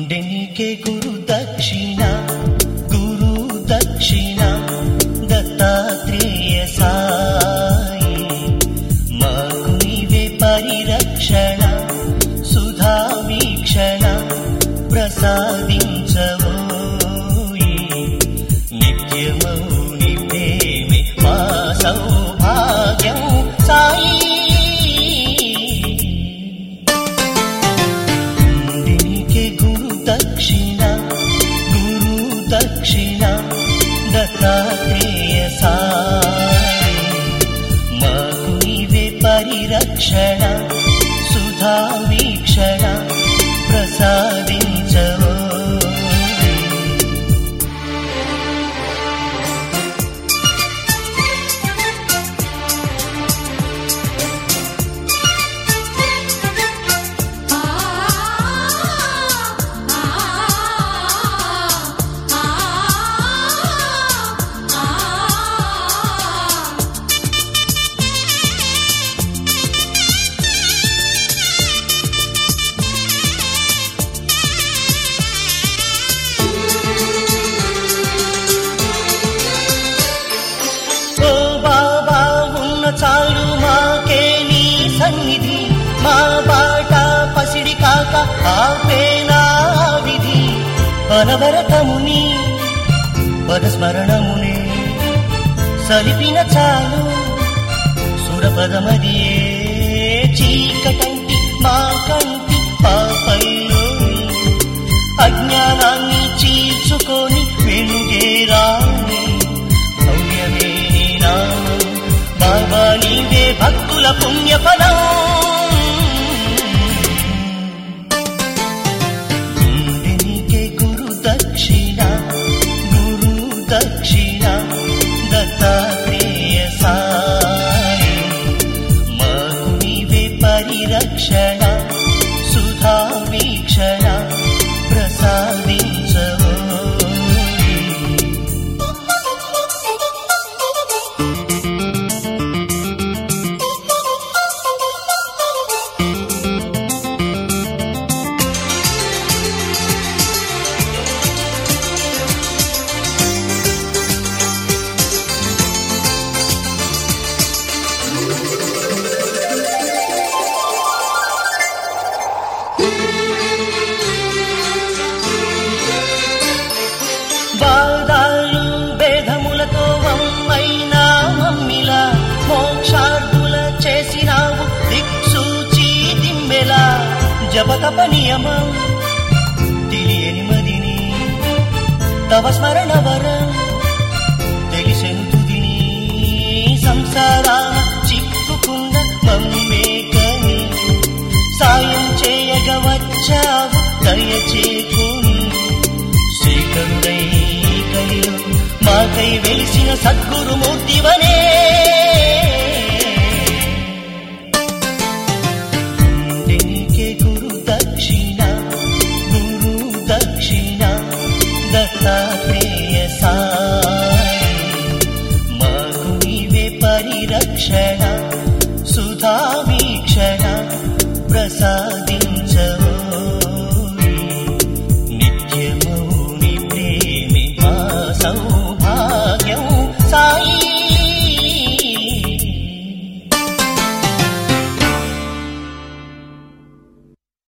గుండెనికే గురు దక్షిణ దత్తాత్రేయ సాయి మాకు నీవే పరిరక్షణ సుధా వీక్షణ ప్రసాదించవోయి నిత్యమౌ నిత్యమే మా సౌభాగ్యం సాయి దక్షిణ దత్తాత్రేయ సాయి మాకు నీవే పరిరక్షణ సుధా వీక్షణ ప్రసాదించవో చాలు మాకే నీ సన్నిధి మా బాట పసిడి కాక ఆపేనా విధి అనవరతముని పదస్మరణమునే సలిపిన చాలు సురపదమదియే చీకటంటి మా కంటి పాపైలోని అజ్ఞానాన్ని చీల్చుకొని వెలుగేరాని భవ్యమే నీ నామం బాబా నీవే భక్తుల పుణ్యఫలం గుండెనికే గురు దక్షిణ దత్తాత్రేయ సాయి మాకు నీవే పరిరక్షణ సుధా వీక్షణ ప్రసాదించవో బాధాలు భేదములతో వమ్మైనా మమ్మిలా మోక్షార్థుల చేసినావు దిక్సూచి దిమ్మెలా జపతప నియమం తెలియని మదిని తవ స్మరణ వరం తెలిసెను తుదిని సంసారాన చిక్కుకున్న మమ్మేకని సాయం చేయగ వచ్చావు దయచేకుని శ్రీకరుడై కలిలో మాకై వెలిసిన సద్గురుమూర్తివనే గుండెనికే గురు దక్షిణ దత్తాత్రేయ సాయి మాకు నీవే పరిరక్షణ